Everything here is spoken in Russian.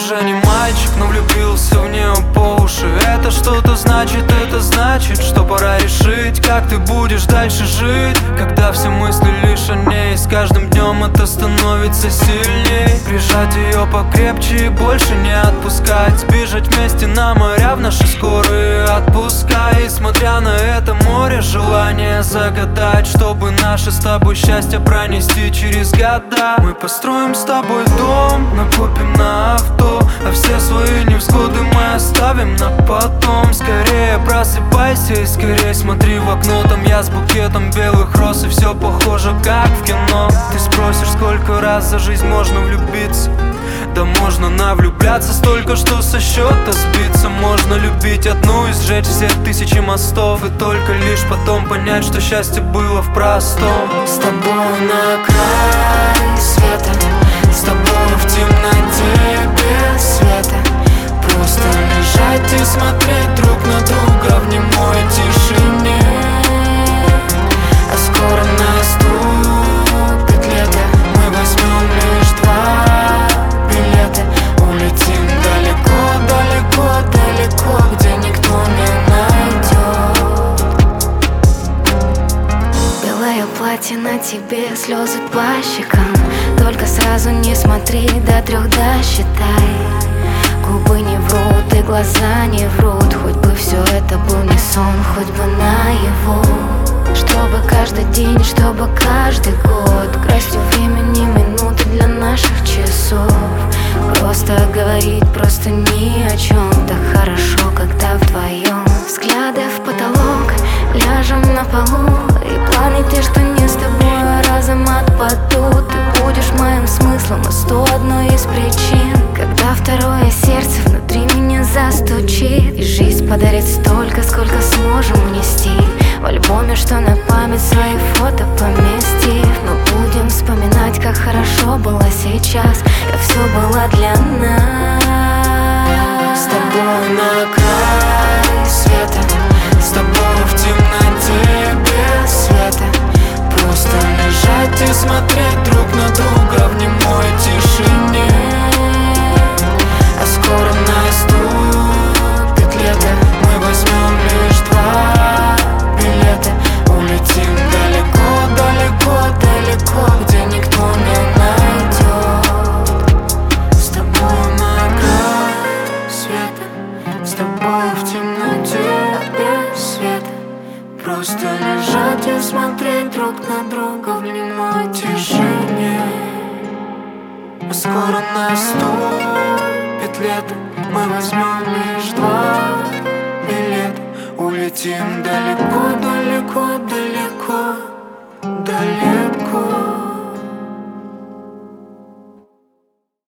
уже не мальчик, но влюбился в нее по уши. Это что-то значит, это значит, что пора решить, как ты будешь дальше жить, когда все мысли лишь о ней. С каждым днем это становится сильней. Прижать ее покрепче и больше не отпускать. Сбежать вместе на моря в наши скорые отпуска. И смотря на это море, желание загадать, чтобы наше с тобой счастье пронести через года. Мы построим с тобой дом, накопим на авто, а все свои невзгоды мы оставим на потом. Скорее просыпайся и скорее смотри в окно. Там я с букетом белых роз, и все похоже как в кино. Ты спросишь, сколько раз за жизнь можно влюбиться? Да можно навлюбляться столько, что со счета сбиться. Можно любить одну и сжечь все тысячи мостов, и только лишь потом понять, что счастье было в простом. С тобой на край света, с тобой в темноте без света. Просто лежать и смотреть друг на друга в немой тишине. А скоро наступит лето, мы возьмем лишь 2 билета. Улетим далеко, далеко, далеко, где никто не найдет. Белое платье на тебе, слезы по щекам. Только сразу не смотри, до 3 досчитай. Губы не врут и глаза не врут. Хоть бы все это был не сон, хоть бы наяву. Чтобы каждый день, чтобы каждый год красть у времени минуты для наших часов. Просто говорить, просто ни о чем. Так хорошо, когда вдвоем. Взгляды в потолок, ляжем на полу. И планы те, что не с тобой, разом отпадут. Ты будешь моим смыслом, и 101 из причин, когда второе сердце внутри меня застучит. И жизнь подарит столько, сколько сможем унести. В альбоме, что на память свои фото поместив. Мы будем вспоминать, как хорошо было сейчас, как все было для нас. С тобой на край света, с тобой в темноте без света. Просто лежать и смотреть друг на друга в немой тишине. А скоро наступит лето, мы возьмем лишь 2 билета. Улетим далеко, далеко, далеко, где никто не найдет. С тобой на край света, с тобой в темноте без света. Просто лежать и смотреть друг на друга в немой тишине. А скоро наступит лето, мы возьмем лишь 2 билета. Улетим далеко,